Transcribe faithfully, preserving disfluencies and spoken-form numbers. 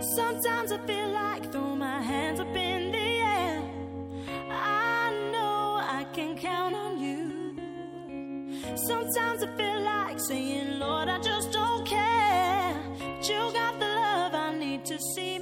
Sometimes I feel like throwing my hands up in the air. I know I can count on you. Sometimes I feel like saying, Lord, I just don't care. But you got the love I need to see